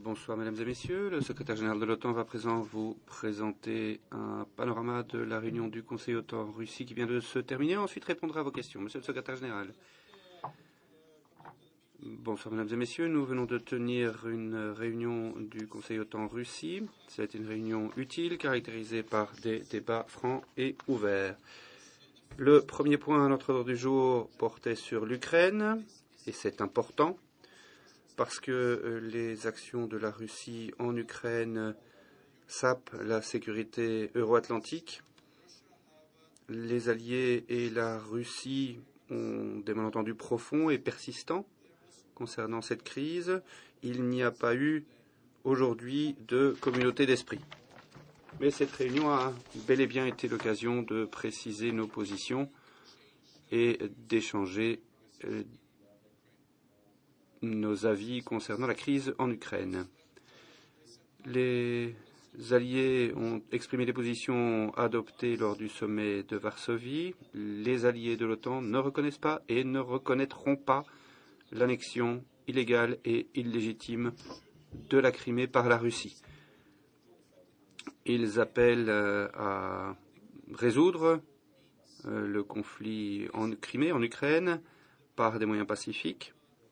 Bonsoir mesdames et messieurs, le secrétaire général de l'OTAN va à présent vous présenter un panorama de la réunion du Conseil OTAN-Russie qui vient de se terminer. Ensuite répondra à vos questions. Monsieur le secrétaire général. Bonsoir mesdames et messieurs, nous venons de tenir une réunion du Conseil OTAN-Russie. C'est une réunion utile, caractérisée par des débats francs et ouverts. Le premier point à notre ordre du jour portait sur l'Ukraine, et c'est important, parce que les actions de la Russie en Ukraine sapent la sécurité euro-atlantique. Les Alliés et la Russie ont des malentendus profonds et persistants concernant cette crise. Il n'y a pas eu aujourd'hui de communauté d'esprit. Mais cette réunion a bel et bien été l'occasion de préciser nos positions et d'échanger nos avis concernant la crise en Ukraine. Les Alliés ont exprimé des positions adoptées lors du sommet de Varsovie. Les Alliés de l'OTAN ne reconnaissent pas et ne reconnaîtront pas l'annexion illégale et illégitime de la Crimée par la Russie. Ils appellent à résoudre le conflit en Crimée, en Ukraine, par des moyens pacifiques.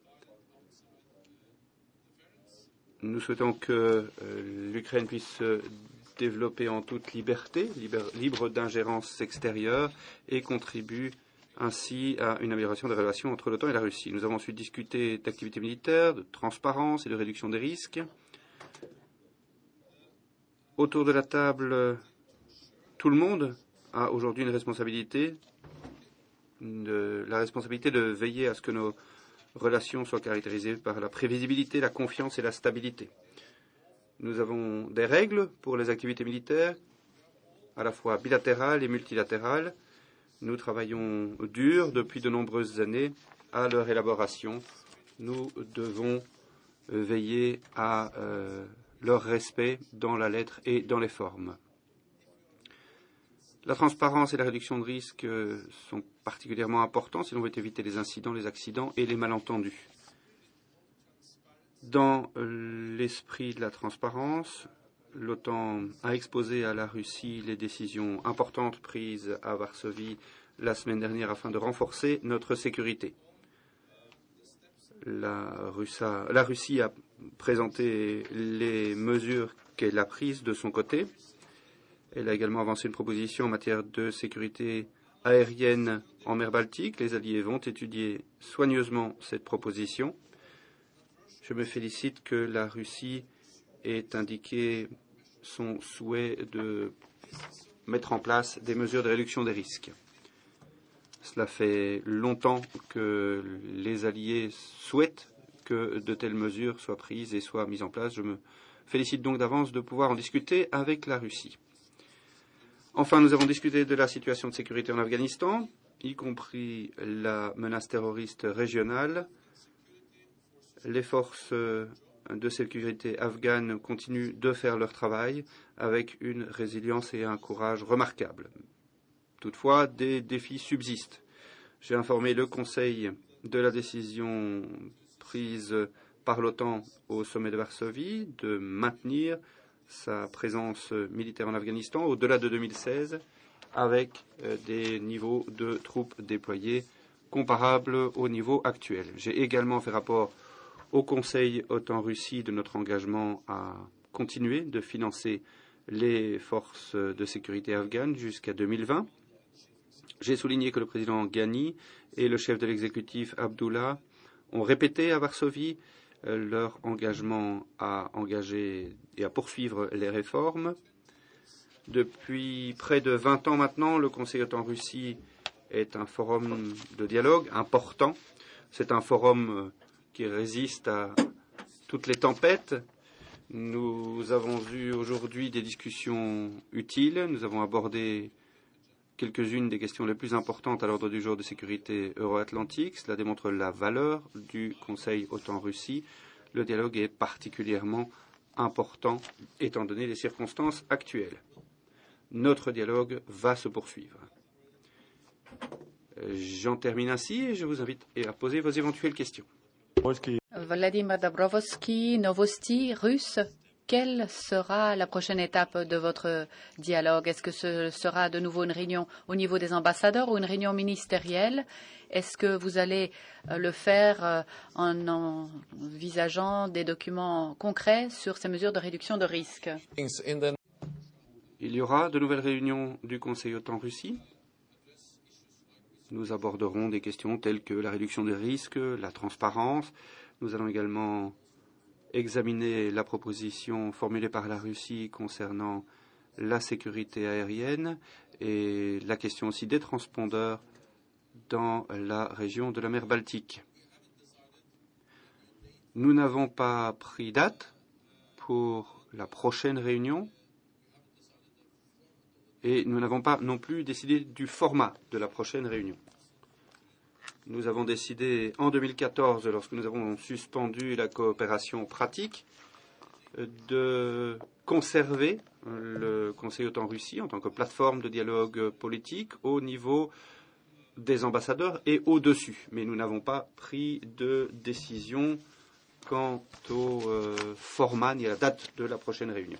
Nous souhaitons que l'Ukraine puisse se développer en toute liberté, libre d'ingérence extérieure, et contribue ainsi à une amélioration des relations entre l'OTAN et la Russie. Nous avons ensuite discuté d'activités militaires, de transparence et de réduction des risques. Autour de la table, tout le monde a aujourd'hui une responsabilité, la responsabilité de veiller à ce que nos relations soient caractérisées par la prévisibilité, la confiance et la stabilité. Nous avons des règles pour les activités militaires, à la fois bilatérales et multilatérales. Nous travaillons dur depuis de nombreuses années à leur élaboration. Nous devons veiller à leur respect dans la lettre et dans les formes. La transparence et la réduction de risques sont particulièrement importants si l'on veut éviter les incidents, les accidents et les malentendus. Dans l'esprit de la transparence, l'OTAN a exposé à la Russie les décisions importantes prises à Varsovie la semaine dernière afin de renforcer notre sécurité. La Russie a présenté les mesures qu'elle a prises de son côté. Elle a également avancé une proposition en matière de sécurité aérienne en mer Baltique. Les Alliés vont étudier soigneusement cette proposition. Je me félicite que la Russie ait indiqué son souhait de mettre en place des mesures de réduction des risques. Cela fait longtemps que les Alliés souhaitent que de telles mesures soient prises et soient mises en place. Je me félicite donc d'avance de pouvoir en discuter avec la Russie. Enfin, nous avons discuté de la situation de sécurité en Afghanistan, y compris la menace terroriste régionale. Les forces de sécurité afghanes continuent de faire leur travail avec une résilience et un courage remarquables. Toutefois, des défis subsistent. J'ai informé le Conseil de la décision prise par l'OTAN au sommet de Varsovie de maintenir sa présence militaire en Afghanistan au-delà de 2016 avec des niveaux de troupes déployées comparables au niveau actuel. J'ai également fait rapport au Conseil OTAN-Russie de notre engagement à continuer de financer les forces de sécurité afghanes jusqu'à 2020. J'ai souligné que le président Ghani et le chef de l'exécutif Abdullah ont répété à Varsovie leur engagement à engager et à poursuivre les réformes. Depuis près de 20 ans maintenant, le Conseil OTAN-Russie est un forum de dialogue important. C'est un forum qui résiste à toutes les tempêtes. Nous avons eu aujourd'hui des discussions utiles. Nous avons abordé quelques-unes des questions les plus importantes à l'ordre du jour de sécurité euro-atlantique. Cela démontre la valeur du Conseil OTAN-Russie. Le dialogue est particulièrement important étant donné les circonstances actuelles. Notre dialogue va se poursuivre. J'en termine ainsi et je vous invite à poser vos éventuelles questions. Vladimir Dabrovsky, Novosti, russe. Quelle sera la prochaine étape de votre dialogue? Est-ce que ce sera de nouveau une réunion au niveau des ambassadeurs ou une réunion ministérielle? Est-ce que vous allez le faire en envisageant des documents concrets sur ces mesures de réduction de risque? Il y aura de nouvelles réunions du Conseil OTAN-Russie. Nous aborderons des questions telles que la réduction des risques, la transparence. Nous allons également examiner la proposition formulée par la Russie concernant la sécurité aérienne et la question aussi des transpondeurs dans la région de la mer Baltique. Nous n'avons pas pris date pour la prochaine réunion et nous n'avons pas non plus décidé du format de la prochaine réunion. Nous avons décidé en 2014, lorsque nous avons suspendu la coopération pratique, de conserver le Conseil OTAN-Russie en tant que plateforme de dialogue politique au niveau des ambassadeurs et au-dessus. Mais nous n'avons pas pris de décision quant au format ni à la date de la prochaine réunion.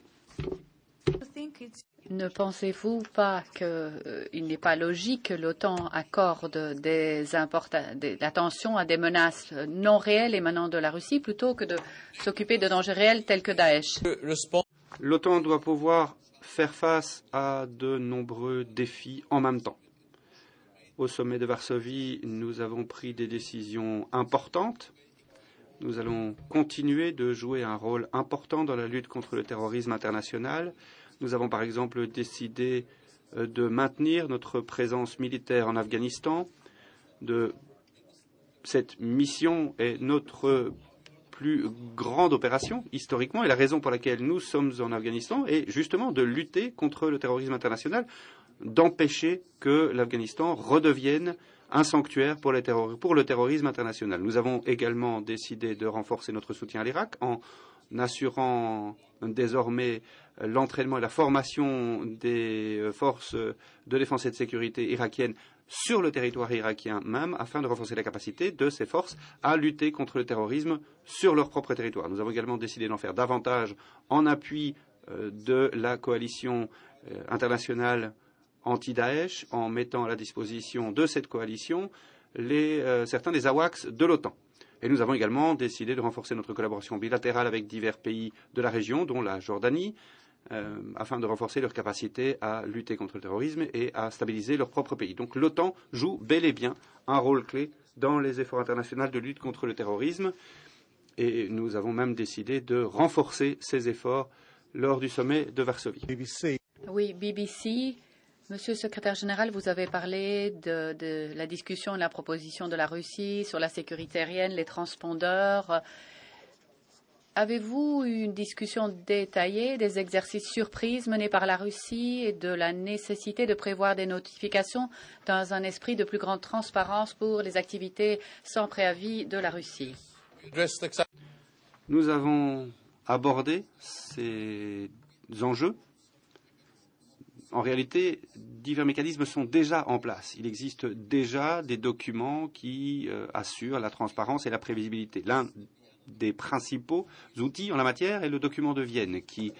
Ne pensez-vous pas qu'il n'est pas logique que l'OTAN accorde de l'attention à des menaces non réelles émanant de la Russie plutôt que de s'occuper de dangers réels tels que Daesh? L'OTAN doit pouvoir faire face à de nombreux défis en même temps. Au sommet de Varsovie, nous avons pris des décisions importantes. Nous allons continuer de jouer un rôle important dans la lutte contre le terrorisme international. Nous avons par exemple décidé de maintenir notre présence militaire en Afghanistan. Cette mission est notre plus grande opération historiquement et la raison pour laquelle nous sommes en Afghanistan est justement de lutter contre le terrorisme international, d'empêcher que l'Afghanistan redevienne un sanctuaire pour le terrorisme international. Nous avons également décidé de renforcer notre soutien à l'Irak en assurant désormais l'entraînement et la formation des forces de défense et de sécurité irakiennes sur le territoire irakien même, afin de renforcer la capacité de ces forces à lutter contre le terrorisme sur leur propre territoire. Nous avons également décidé d'en faire davantage en appui de la coalition internationale anti-Daesh, en mettant à la disposition de cette coalition certains des AWACS de l'OTAN. Et nous avons également décidé de renforcer notre collaboration bilatérale avec divers pays de la région, dont la Jordanie, afin de renforcer leur capacité à lutter contre le terrorisme et à stabiliser leur propre pays. Donc l'OTAN joue bel et bien un rôle clé dans les efforts internationaux de lutte contre le terrorisme. Et nous avons même décidé de renforcer ces efforts lors du sommet de Varsovie. Oui, BBC. Monsieur le secrétaire général, vous avez parlé de la discussion et la proposition de la Russie sur la sécurité aérienne, les transpondeurs. Avez-vous eu une discussion détaillée des exercices surprises menés par la Russie et de la nécessité de prévoir des notifications dans un esprit de plus grande transparence pour les activités sans préavis de la Russie? Nous avons abordé ces enjeux. En réalité, divers mécanismes sont déjà en place. Il existe déjà des documents qui assurent la transparence et la prévisibilité. L'un des principaux outils en la matière est le document de Vienne qui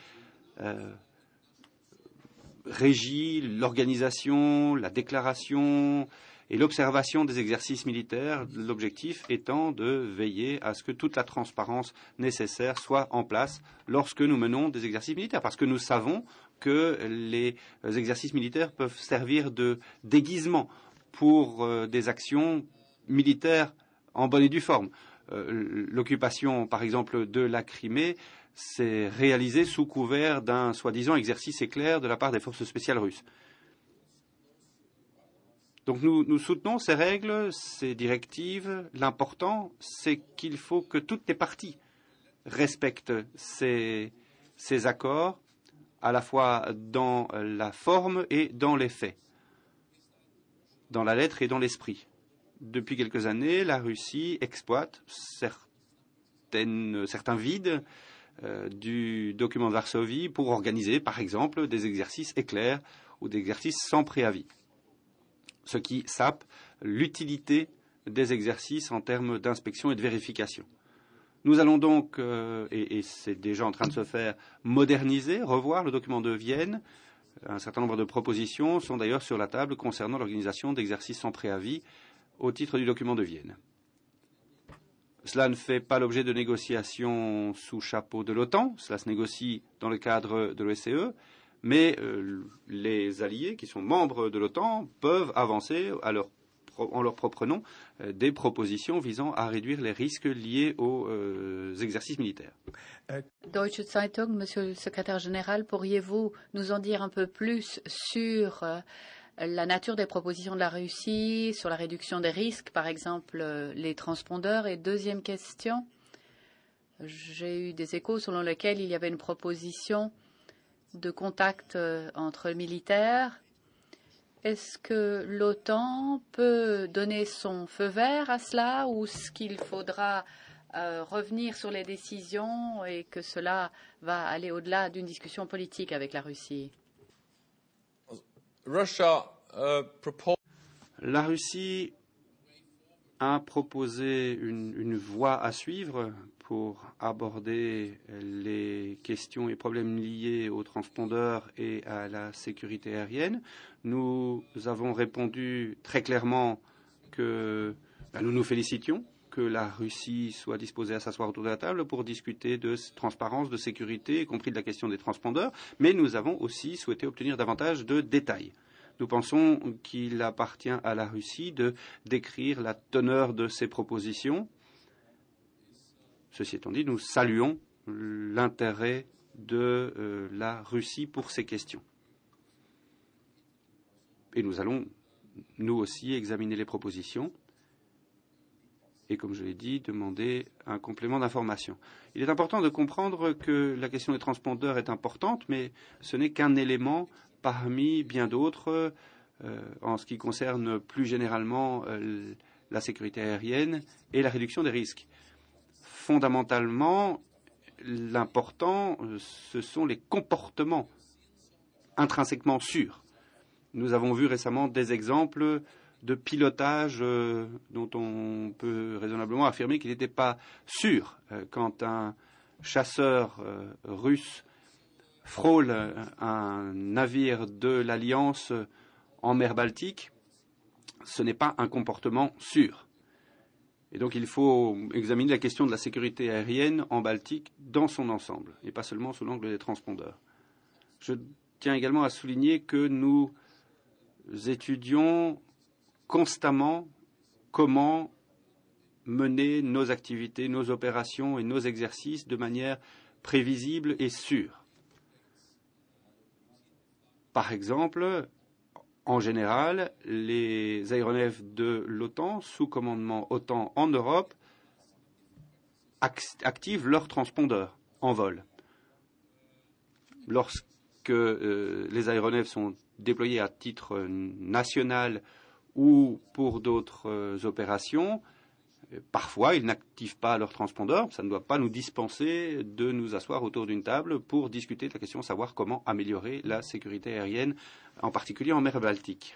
régit l'organisation, la déclaration et l'observation des exercices militaires, l'objectif étant de veiller à ce que toute la transparence nécessaire soit en place lorsque nous menons des exercices militaires, parce que nous savons que les exercices militaires peuvent servir de déguisement pour des actions militaires en bonne et due forme. L'occupation, par exemple, de la Crimée s'est réalisée sous couvert d'un soi-disant exercice éclair de la part des forces spéciales russes. Donc nous soutenons ces règles, ces directives. L'important, c'est qu'il faut que toutes les parties respectent ces accords, à la fois dans la forme et dans les faits, dans la lettre et dans l'esprit. Depuis quelques années, la Russie exploite certains vides du document de Varsovie pour organiser, par exemple, des exercices éclairs ou des exercices sans préavis, ce qui sape l'utilité des exercices en termes d'inspection et de vérification. Nous allons donc, et c'est déjà en train de se faire, moderniser, revoir le document de Vienne. Un certain nombre de propositions sont d'ailleurs sur la table concernant l'organisation d'exercices sans préavis au titre du document de Vienne. Cela ne fait pas l'objet de négociations sous chapeau de l'OTAN, cela se négocie dans le cadre de l'OSCE, mais les alliés qui sont membres de l'OTAN peuvent avancer en leur propre nom des propositions visant à réduire les risques liés aux exercices militaires. Deutsche Zeitung, Monsieur le Secrétaire général, pourriez-vous nous en dire un peu plus sur la nature des propositions de la Russie, sur la réduction des risques, par exemple les transpondeurs? Et deuxième question, j'ai eu des échos selon lesquels il y avait une proposition de contact entre militaires. Est-ce que l'OTAN peut donner son feu vert à cela ou est-ce qu'il faudra revenir sur les décisions et que cela va aller au-delà d'une discussion politique avec la Russie? La Russie a proposé une voie à suivre pour aborder les questions et problèmes liés aux transpondeurs et à la sécurité aérienne. Nous avons répondu très clairement que nous nous félicitions que la Russie soit disposée à s'asseoir autour de la table pour discuter de transparence, de sécurité, y compris de la question des transpondeurs, mais nous avons aussi souhaité obtenir davantage de détails. Nous pensons qu'il appartient à la Russie de décrire la teneur de ses propositions. Ceci étant dit, nous saluons l'intérêt de la Russie pour ces questions. Et nous allons, nous aussi, examiner les propositions et, comme je l'ai dit, demander un complément d'information. Il est important de comprendre que la question des transpondeurs est importante, mais ce n'est qu'un élément parmi bien d'autres en ce qui concerne plus généralement la sécurité aérienne et la réduction des risques. Fondamentalement, l'important, ce sont les comportements intrinsèquement sûrs. Nous avons vu récemment des exemples de pilotage dont on peut raisonnablement affirmer qu'il n'était pas sûr. Quand un chasseur russe frôle un navire de l'Alliance en mer Baltique, ce n'est pas un comportement sûr. Et donc il faut examiner la question de la sécurité aérienne en Baltique dans son ensemble, et pas seulement sous l'angle des transpondeurs. Je tiens également à souligner que nous étudions constamment comment mener nos activités, nos opérations et nos exercices de manière prévisible et sûre. Par exemple, en général, les aéronefs de l'OTAN, sous commandement OTAN en Europe, activent leurs transpondeurs en vol. Lorsque les aéronefs sont déployés à titre national ou pour d'autres opérations, parfois, ils n'activent pas leur transpondeur. Ça ne doit pas nous dispenser de nous asseoir autour d'une table pour discuter de la question de savoir comment améliorer la sécurité aérienne, en particulier en mer Baltique.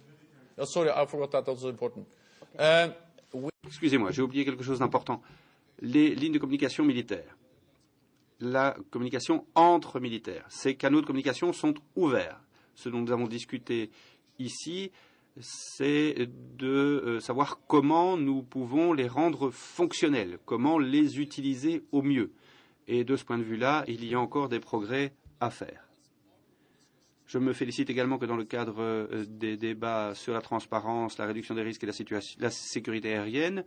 Excusez-moi, j'ai oublié quelque chose d'important. Les lignes de communication militaires, la communication entre militaires, ces canaux de communication sont ouverts. Ce dont nous avons discuté ici, c'est de savoir comment nous pouvons les rendre fonctionnels, comment les utiliser au mieux. Et de ce point de vue-là, il y a encore des progrès à faire. Je me félicite également que dans le cadre des débats sur la transparence, la réduction des risques et la sécurité aérienne,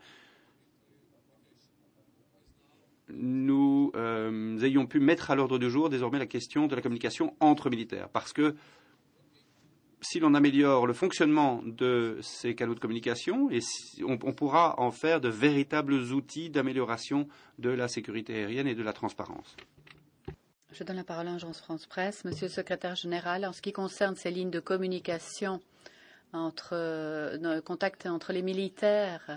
nous ayons pu mettre à l'ordre du jour désormais la question de la communication entre militaires. Parce que si l'on améliore le fonctionnement de ces canaux de communication, on pourra en faire de véritables outils d'amélioration de la sécurité aérienne et de la transparence. Je donne la parole à Agence France Presse. Monsieur le secrétaire général, en ce qui concerne ces lignes de communication contact entre les militaires,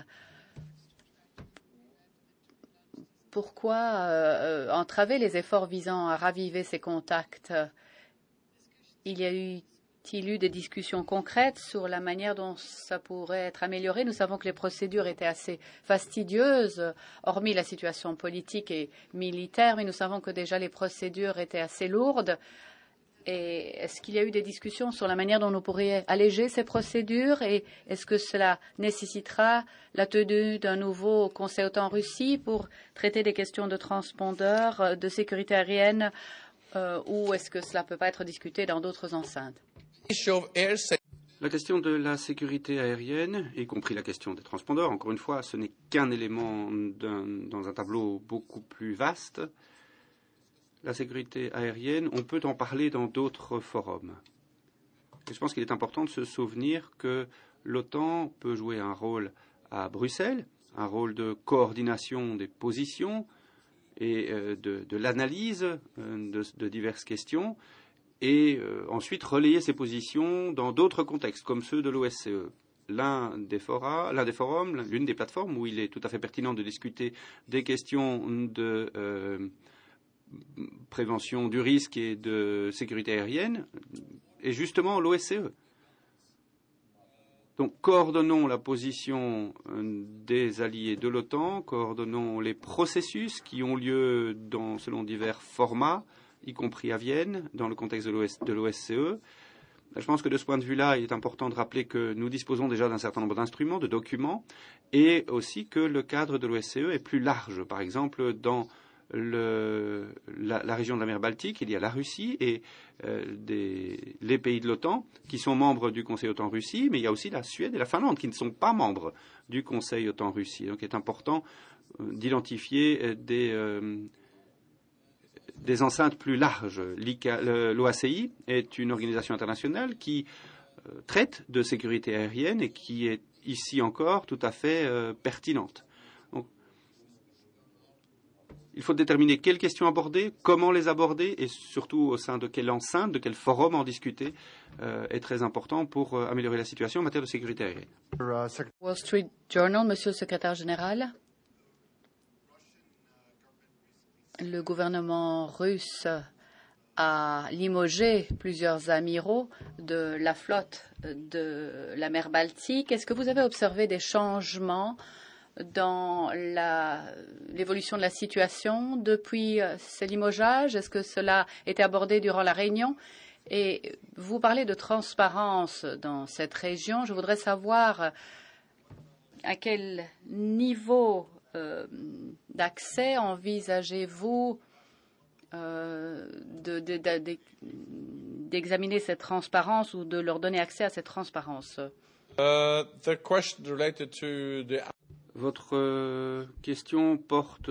pourquoi entraver les efforts visant à raviver ces contacts? Il y a eu a-t-il eu des discussions concrètes sur la manière dont ça pourrait être amélioré? Nous savons que les procédures étaient assez fastidieuses, hormis la situation politique et militaire, mais nous savons que déjà les procédures étaient assez lourdes. Et est-ce qu'il y a eu des discussions sur la manière dont nous pourrions alléger ces procédures et est-ce que cela nécessitera la tenue d'un nouveau Conseil OTAN-Russie pour traiter des questions de transpondeurs, de sécurité aérienne ou est-ce que cela ne peut pas être discuté dans d'autres enceintes? La question de la sécurité aérienne, y compris la question des transpondeurs, encore une fois, ce n'est qu'un élément dans un tableau beaucoup plus vaste. La sécurité aérienne, on peut en parler dans d'autres forums. Et je pense qu'il est important de se souvenir que l'OTAN peut jouer un rôle à Bruxelles, un rôle de coordination des positions et de l'analyse de diverses questions, et ensuite relayer ces positions dans d'autres contextes, comme ceux de l'OSCE. L'une des plateformes où il est tout à fait pertinent de discuter des questions de prévention du risque et de sécurité aérienne est justement l'OSCE. Donc coordonnons la position des alliés de l'OTAN, coordonnons les processus qui ont lieu selon divers formats, y compris à Vienne, dans le contexte de l'OSCE. Je pense que de ce point de vue-là, il est important de rappeler que nous disposons déjà d'un certain nombre d'instruments, de documents, et aussi que le cadre de l'OSCE est plus large. Par exemple, dans la région de la mer Baltique, il y a la Russie et les pays de l'OTAN qui sont membres du Conseil OTAN-Russie, mais il y a aussi la Suède et la Finlande qui ne sont pas membres du Conseil OTAN-Russie. Donc il est important d'identifier des enceintes plus larges. L'OACI est une organisation internationale qui traite de sécurité aérienne et qui est ici encore tout à fait pertinente. Il faut déterminer quelles questions aborder, comment les aborder et surtout au sein de quelle enceinte, de quel forum en discuter est très important pour améliorer la situation en matière de sécurité aérienne. Wall Street Journal, Monsieur le Secrétaire général. Le gouvernement russe a limogé plusieurs amiraux de la flotte de la mer Baltique. Est-ce que vous avez observé des changements dans l'évolution de la situation depuis ces limogeages? Est-ce que cela a été abordé durant la réunion? Et vous parlez de transparence dans cette région. Je voudrais savoir à quel niveau d'accès envisagez-vous d'examiner cette transparence ou de leur donner accès à cette transparence? Votre question porte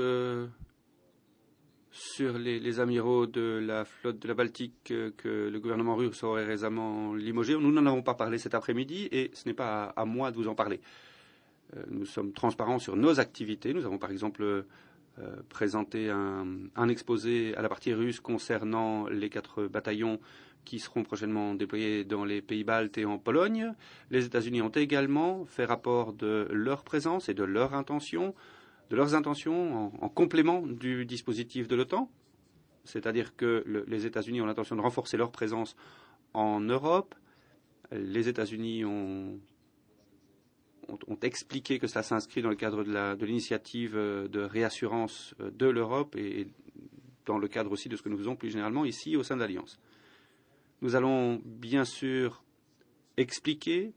sur les amiraux de la flotte de la Baltique que le gouvernement russe aurait récemment limogé. Nous n'en avons pas parlé cet après-midi et ce n'est pas à moi de vous en parler. Nous sommes transparents sur nos activités. Nous avons par exemple présenté un exposé à la partie russe concernant les 4 bataillons qui seront prochainement déployés dans les pays baltes et en Pologne. Les États-Unis ont également fait rapport de leur présence et de leurs intentions en complément du dispositif de l'OTAN. C'est-à-dire que les États-Unis ont l'intention de renforcer leur présence en Europe. Les États-Unis ont expliqué que cela s'inscrit dans le cadre de l'initiative de réassurance de l'Europe et dans le cadre aussi de ce que nous faisons plus généralement ici au sein de l'Alliance. Nous allons bien sûr expliquer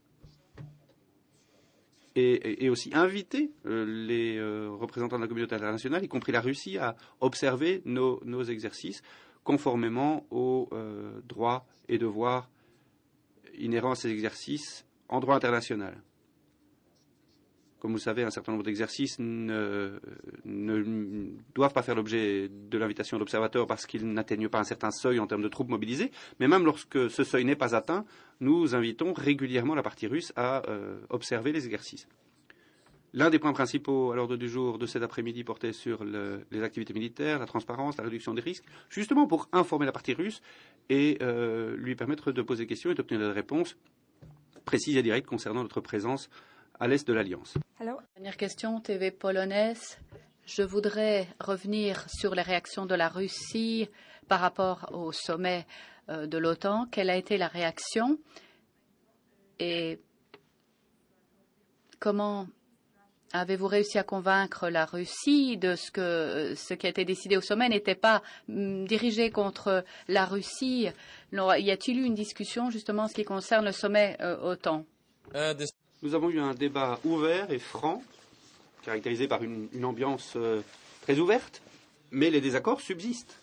et aussi inviter les représentants de la communauté internationale, y compris la Russie, à observer nos exercices conformément aux droits et devoirs inhérents à ces exercices en droit international. Comme vous le savez, un certain nombre d'exercices ne doivent pas faire l'objet de l'invitation de l'observateur parce qu'ils n'atteignent pas un certain seuil en termes de troupes mobilisées. Mais même lorsque ce seuil n'est pas atteint, nous invitons régulièrement la partie russe à observer les exercices. L'un des points principaux à l'ordre du jour de cet après-midi portait sur les activités militaires, la transparence, la réduction des risques, justement pour informer la partie russe et lui permettre de poser des questions et d'obtenir des réponses précises et directes concernant notre présence à l'est de l'Alliance. Dernière question, TV polonaise. Je voudrais revenir sur les réactions de la Russie par rapport au sommet de l'OTAN. Quelle a été la réaction et comment avez-vous réussi à convaincre la Russie de ce qui a été décidé au sommet n'était pas dirigé contre la Russie? Y a-t-il eu une discussion justement en ce qui concerne le sommet OTAN? Nous avons eu un débat ouvert et franc, caractérisé par une ambiance très ouverte, mais les désaccords subsistent.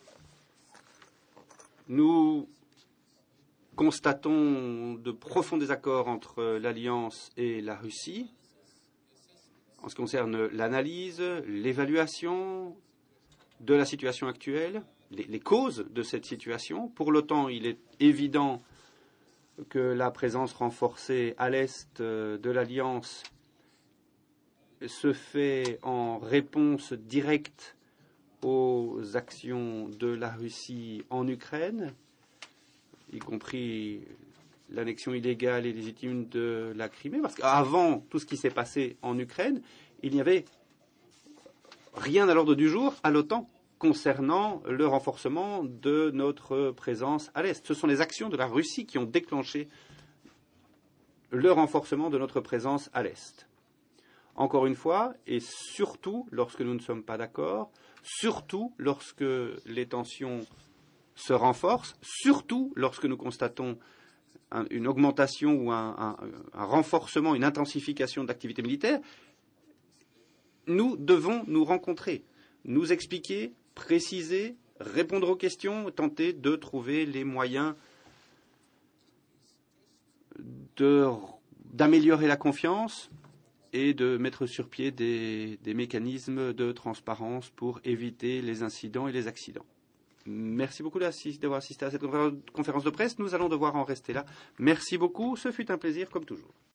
Nous constatons de profonds désaccords entre l'Alliance et la Russie en ce qui concerne l'analyse, l'évaluation de la situation actuelle, les causes de cette situation. Pour l'OTAN, il est évident que la présence renforcée à l'est de l'Alliance se fait en réponse directe aux actions de la Russie en Ukraine, y compris l'annexion illégale et légitime de la Crimée, parce qu'avant tout ce qui s'est passé en Ukraine, il n'y avait rien à l'ordre du jour à l'OTAN concernant le renforcement de notre présence à l'Est. Ce sont les actions de la Russie qui ont déclenché le renforcement de notre présence à l'Est. Encore une fois, et surtout lorsque nous ne sommes pas d'accord, surtout lorsque les tensions se renforcent, surtout lorsque nous constatons une augmentation ou un renforcement, une intensification de l'activité militaire, nous devons nous rencontrer, nous expliquer, préciser, répondre aux questions, tenter de trouver les moyens d'améliorer la confiance et de mettre sur pied des mécanismes de transparence pour éviter les incidents et les accidents. Merci beaucoup d'avoir assisté à cette conférence de presse. Nous allons devoir en rester là. Merci beaucoup. Ce fut un plaisir comme toujours.